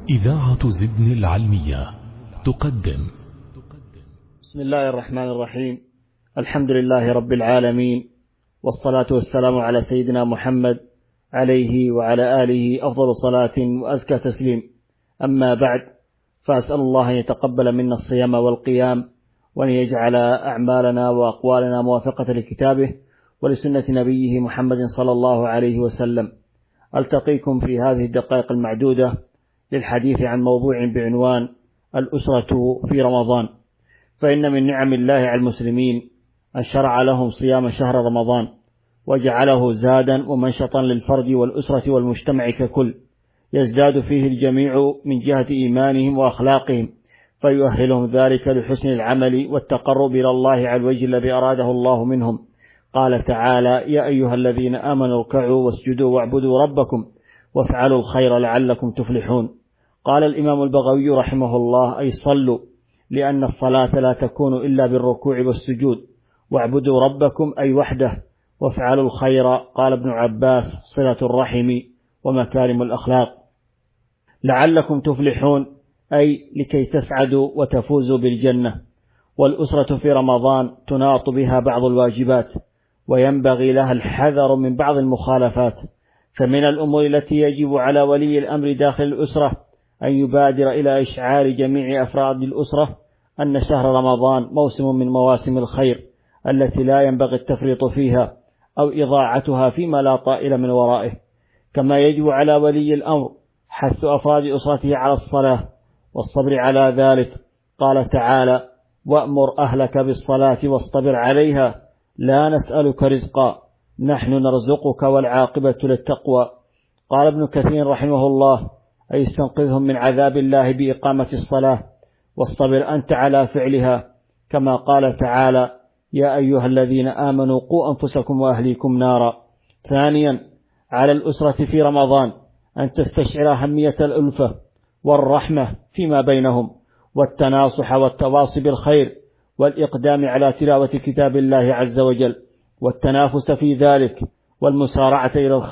إذاعة زدن العلمية تقدم. بسم الله الرحمن الرحيم. الحمد لله رب العالمين، والصلاة والسلام على سيدنا محمد عليه وعلى آله أفضل صلاة وأزكى تسليم. أما بعد، فأسأل الله أن يتقبل منا الصيام والقيام، وأن يجعل أعمالنا وأقوالنا موافقة لكتابه ولسنة نبيه محمد صلى الله عليه وسلم. ألتقيكم في هذه الدقائق المعدودة للحديث عن موضوع بعنوان الأسرة في رمضان. فإن من نعم الله على المسلمين أن شرع لهم صيام شهر رمضان، وجعله زادا ومنشطا للفرد والأسرة والمجتمع ككل، يزداد فيه الجميع من جهة إيمانهم وأخلاقهم، فيؤهلهم ذلك لحسن العمل والتقرب إلى الله على الوجه الذي أراده الله منهم. قال تعالى: يا أيها الذين آمنوا اركعوا واسجدوا واعبدوا ربكم وافعلوا الخير لعلكم تفلحون. قال الإمام البغوي رحمه الله: أي صلوا، لأن الصلاة لا تكون إلا بالركوع والسجود، واعبدوا ربكم أي وحده، وافعلوا الخير. قال ابن عباس: صلة الرحم ومكارم الأخلاق. لعلكم تفلحون أي لكي تسعدوا وتفوزوا بالجنة. والأسرة في رمضان تناط بها بعض الواجبات، وينبغي لها الحذر من بعض المخالفات. فمن الأمور التي يجب على ولي الأمر داخل الأسرة أن يبادر إلى إشعار جميع أفراد الأسرة أن شهر رمضان موسم من مواسم الخير التي لا ينبغي التفريط فيها أو إضاعتها فيما لا طائل من ورائه. كما يجب على ولي الأمر حث أفراد أسرته على الصلاة والصبر على ذلك. قال تعالى: وأمر أهلك بالصلاة واصطبر عليها لا نسألك رزقا نحن نرزقك والعاقبة للتقوى. قال ابن كثير رحمه الله: أي استنقذهم من عذاب الله بإقامة الصلاة، واصطبر أنت على فعلها. كما قال تعالى: يا أيها الذين آمنوا قوا أنفسكم وأهليكم نارا. ثانيا، على الأسرة في رمضان أن تستشعر أهمية الألفة والرحمة فيما بينهم، والتناصح والتواصي بالخير، والإقدام على تلاوة كتاب الله عز وجل، والتنافس في ذلك، والمسارعة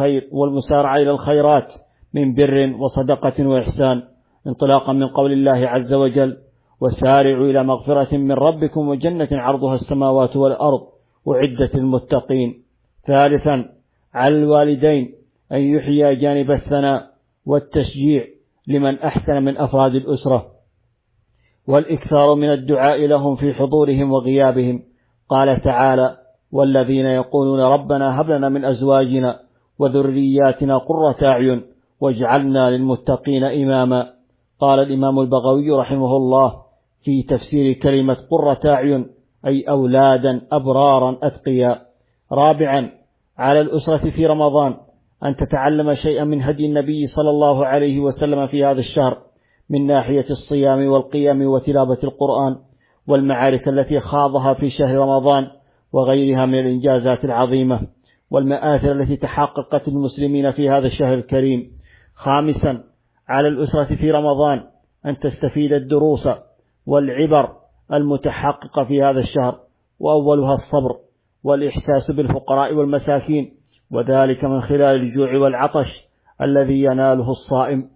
إلى الخيرات من بر وصدقة وإحسان، انطلاقا من قول الله عز وجل: وسارعوا إلى مغفرة من ربكم وجنة عرضها السماوات والأرض أعدت للمتقين. ثالثا، على الوالدين أن يحيي جانب الثناء والتشجيع لمن أحسن من أفراد الأسرة، والإكثار من الدعاء لهم في حضورهم وغيابهم. قال تعالى: والذين يقولون ربنا هب لنا من أزواجنا وذرياتنا قرة أعين واجعلنا للمتقين إماما. قال الإمام البغوي رحمه الله في تفسير كلمة قرة أعين: أي أولادا أبرارا أتقياء. رابعا، على الأسرة في رمضان أن تتعلم شيئا من هدي النبي صلى الله عليه وسلم في هذا الشهر، من ناحية الصيام والقيام وتلاوة القرآن، والمعارك التي خاضها في شهر رمضان، وغيرها من الإنجازات العظيمة والمآثر التي تحققت المسلمين في هذا الشهر الكريم. خامسا، على الأسرة في رمضان أن تستفيد الدروس والعبر المتحققة في هذا الشهر، وأولها الصبر والإحساس بالفقراء والمساكين، وذلك من خلال الجوع والعطش الذي يناله الصائم.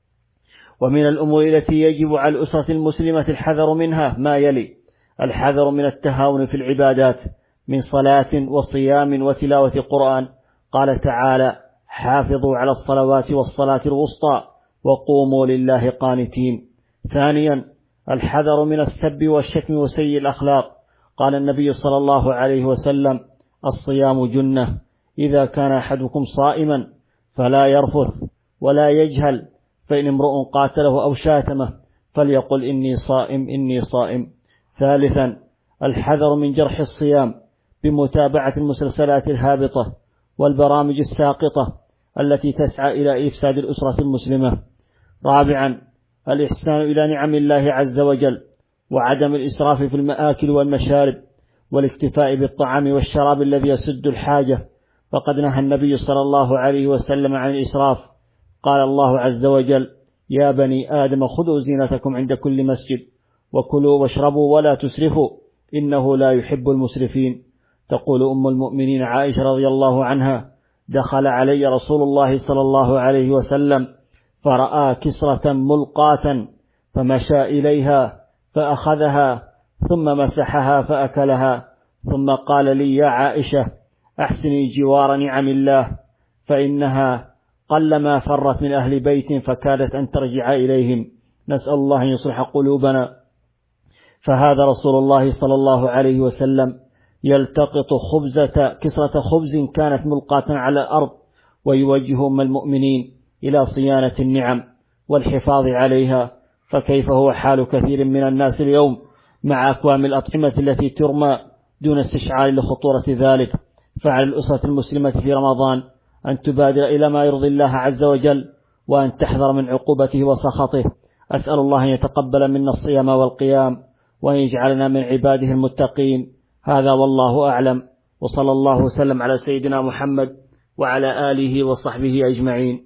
ومن الأمور التي يجب على الأسرة المسلمة الحذر منها ما يلي: الحذر من التهاون في العبادات من صلاة وصيام وتلاوة قرآن. قال تعالى: حافظوا على الصلوات والصلاة الوسطى وقوموا لله قانتين. ثانيا، الحذر من السب والشتم وسيء الأخلاق. قال النبي صلى الله عليه وسلم: الصيام جنة، إذا كان أحدكم صائما فلا يرفث ولا يجهل، فإن امرؤ قاتله أو شاتمه فليقل إني صائم إني صائم. ثالثا، الحذر من جرح الصيام بمتابعة المسلسلات الهابطة والبرامج الساقطة التي تسعى إلى إفساد الأسرة المسلمة. رابعا، الإحسان إلى نعم الله عز وجل، وعدم الإسراف في المآكل والمشارب، والاكتفاء بالطعام والشراب الذي يسد الحاجة، فقد نهى النبي صلى الله عليه وسلم عن الإسراف. قال الله عز وجل: يا بني آدم خذوا زينتكم عند كل مسجد وكلوا واشربوا ولا تسرفوا إنه لا يحب المسرفين. تقول أم المؤمنين عائشة رضي الله عنها: دخل علي رسول الله صلى الله عليه وسلم فرأى كسرة ملقاة فمشى إليها فأخذها ثم مسحها فأكلها، ثم قال لي: يا عائشة أحسني جوار نعم الله، فإنها قلما فرت من أهل بيت فكادت أن ترجع إليهم، نسأل الله أن يصلح قلوبنا. فهذا رسول الله صلى الله عليه وسلم يلتقط كسرة خبز كانت ملقاة على الأرض، ويوجه أم المؤمنين إلى صيانة النعم والحفاظ عليها، فكيف هو حال كثير من الناس اليوم مع أكوام الأطعمة التي ترمى دون استشعار لخطورة ذلك. فعلى الأسرة المسلمة في رمضان أن تبادر إلى ما يرضي الله عز وجل، وأن تحذر من عقوبته وسخطه. أسأل الله أن يتقبل منا الصيام والقيام، وأن يجعلنا من عباده المتقين. هذا والله أعلم، وصلى الله وسلم على سيدنا محمد وعلى آله وصحبه أجمعين.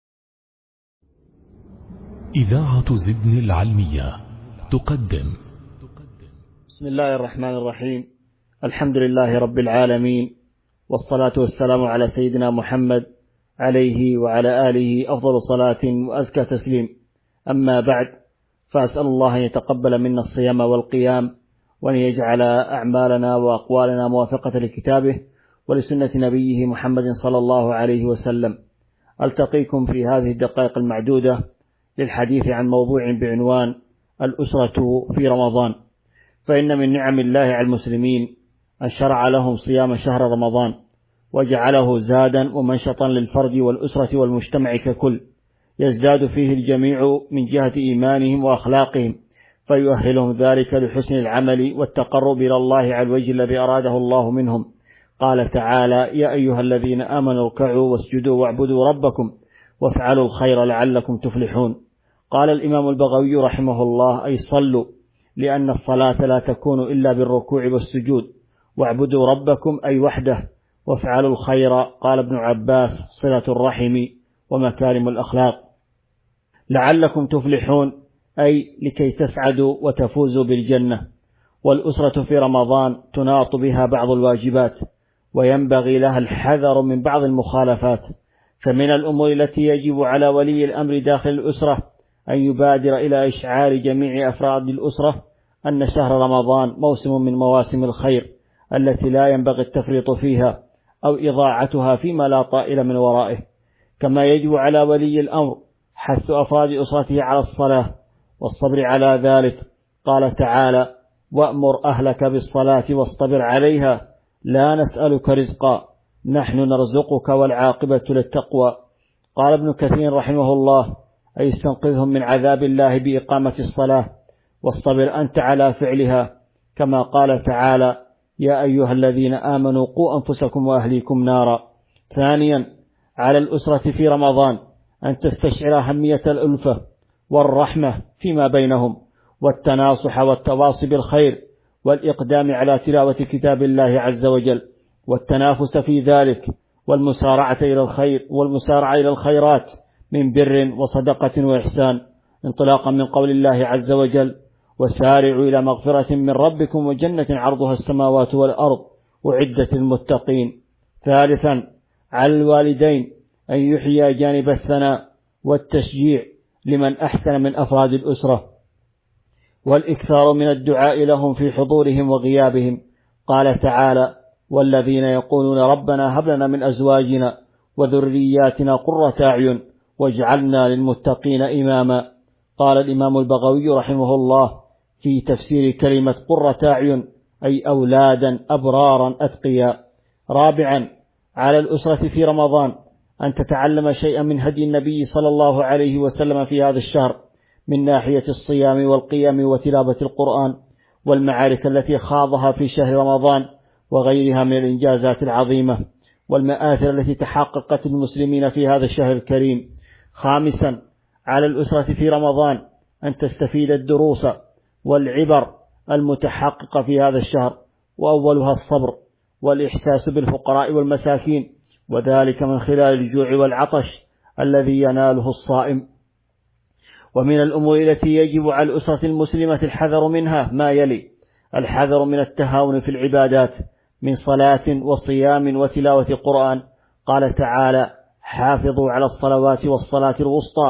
إذاعة زدن العلمية تقدم. بسم الله الرحمن الرحيم. الحمد لله رب العالمين، والصلاة والسلام على سيدنا محمد عليه وعلى آله أفضل صلاة وأزكى تسليم. أما بعد، فأسأل الله أن يتقبل منا الصيام والقيام، وأن يجعل أعمالنا وأقوالنا موافقة لكتابه ولسنة نبيه محمد صلى الله عليه وسلم. ألتقيكم في هذه الدقائق المعدودة للحديث عن موضوع بعنوان الأسرة في رمضان. فإن من نعم الله على المسلمين أن شرع لهم صيام شهر رمضان، وجعله زادا ومنشطا للفرد والأسرة والمجتمع ككل، يزداد فيه الجميع من جهة إيمانهم وأخلاقهم، فيؤهلهم ذلك لحسن العمل والتقرب إلى الله على الوجه الذي أراده الله منهم. قال تعالى: يا أيها الذين آمنوا اركعوا واسجدوا واعبدوا ربكم وافعلوا الخير لعلكم تفلحون. قال الإمام البغوي رحمه الله: أي صلوا، لأن الصلاة لا تكون إلا بالركوع والسجود، واعبدوا ربكم أي وحده، وافعلوا الخير. قال ابن عباس: صلة الرحم ومكارم الأخلاق. لعلكم تفلحون أي لكي تسعدوا وتفوزوا بالجنة. والأسرة في رمضان تناط بها بعض الواجبات، وينبغي لها الحذر من بعض المخالفات. فمن الأمور التي يجب على ولي الأمر داخل الأسرة أن يبادر إلى إشعار جميع أفراد الأسرة أن شهر رمضان موسم من مواسم الخير التي لا ينبغي التفريط فيها أو إضاعتها فيما لا طائل من ورائه. كما يجب على ولي الأمر حث أفراد أسرته على الصلاة والصبر على ذلك. قال تعالى: وأمر أهلك بالصلاة واصطبر عليها لا نسألك رزقا نحن نرزقك والعاقبة للتقوى. قال ابن كثير رحمه الله: أي استنقذهم من عذاب الله بإقامة الصلاة، واصطبر أنت على فعلها. كما قال تعالى: يا أيها الذين آمنوا قوا أنفسكم وأهليكم نارا. ثانيا، على الأسرة في رمضان أن تستشعر أهمية الألفة والرحمة فيما بينهم، والتناصح والتواصي بالخير، والإقدام على تلاوة كتاب الله عز وجل، والتنافس في ذلك، والمسارعة إلى الخيرات من بر وصدقة وإحسان، انطلاقا من قول الله عز وجل: وسارعوا إلى مغفرة من ربكم وجنة عرضها السماوات والأرض أعدت للمتقين. ثالثا، على الوالدين أن يحيي جانب الثناء والتشجيع لمن أحسن من أفراد الأسرة، والإكثار من الدعاء لهم في حضورهم وغيابهم. قال تعالى: والذين يقولون ربنا هب لنا من أزواجنا وذرياتنا قرة أعين واجعلنا للمتقين إماما. قال الإمام البغوي رحمه الله في تفسير كلمة قرة أعين: أي أولادا أبرارا أتقياء. رابعا، على الأسرة في رمضان أن تتعلم شيئا من هدي النبي صلى الله عليه وسلم في هذا الشهر من ناحية الصيام والقيام وتلاوة القرآن، والمعارك التي خاضها في شهر رمضان وغيرها من الإنجازات العظيمة والمآثر التي تحققت المسلمين في هذا الشهر الكريم. خامسا، على الأسرة في رمضان أن تستفيد الدروس والعبر المتحققة في هذا الشهر، وأولها الصبر والإحساس بالفقراء والمساكين، وذلك من خلال الجوع والعطش الذي يناله الصائم. ومن الأمور التي يجب على الأسرة المسلمة الحذر منها ما يلي: الحذر من التهاون في العبادات من صلاة وصيام وتلاوة قرآن. قال تعالى: حافظوا على الصلوات والصلاة الوسطى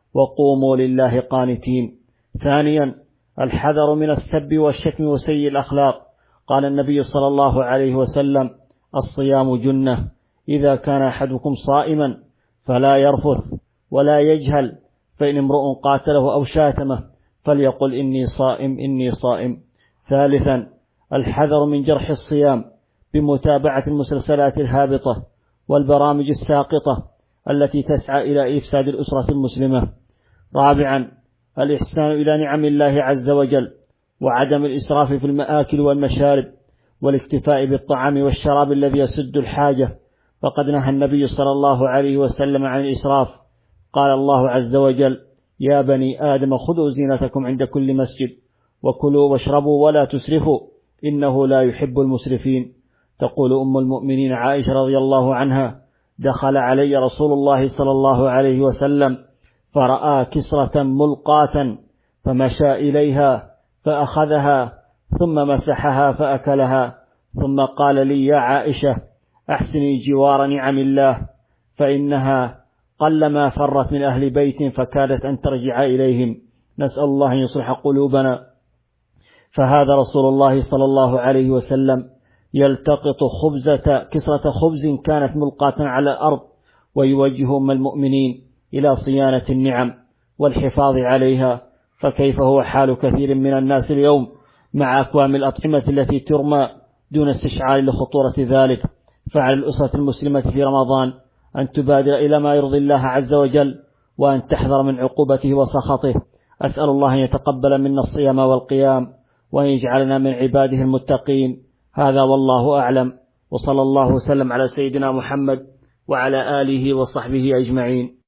وقوموا لله قانتين. ثانيا الحذر من السب والشتم وسيء الأخلاق. قال النبي صلى الله عليه وسلم: الصيام جنة، إذا كان أحدكم صائما فلا يرفث ولا يجهل، فإن امرؤ قاتله أو شاتمه فليقل إني صائم إني صائم. ثالثا الحذر من جرح الصيام بمتابعة المسلسلات الهابطة والبرامج الساقطة التي تسعى إلى إفساد الأسرة المسلمة. رابعا الإحسان إلى نعم الله عز وجل وعدم الإسراف في المآكل والمشارب والاكتفاء بالطعام والشراب الذي يسد الحاجة، فقد نهى النبي صلى الله عليه وسلم عن الإسراف. قال الله عز وجل: يا بني آدم خذوا زينتكم عند كل مسجد وكلوا واشربوا ولا تسرفوا إنه لا يحب المسرفين. تقول أم المؤمنين عائشة رضي الله عنها: دخل علي رسول الله صلى الله عليه وسلم فرأى كسرة ملقاة فمشى إليها فأخذها ثم مسحها فأكلها، ثم قال لي: يا عائشة أحسني جوار نعم الله، فإنها قلما فرت من أهل بيت فكادت أن ترجع إليهم. نسأل الله أن يصلح قلوبنا. فهذا رسول الله صلى الله عليه وسلم يلتقط كسرة خبز كانت ملقاة على الأرض ويوجه أم المؤمنين إلى صيانة النعم والحفاظ عليها، فكيف هو حال كثير من الناس اليوم مع أكوام الأطعمة التي ترمى دون استشعار لخطورة ذلك؟ فعلى الأسرة المسلمة في رمضان أن تبادر إلى ما يرضي الله عز وجل وأن تحذر من عقوبته وسخطه. أسأل الله أن يتقبل منا الصيام والقيام وأن يجعلنا من عباده المتقين. هذا والله أعلم، وصلى الله وسلم على سيدنا محمد وعلى آله وصحبه أجمعين.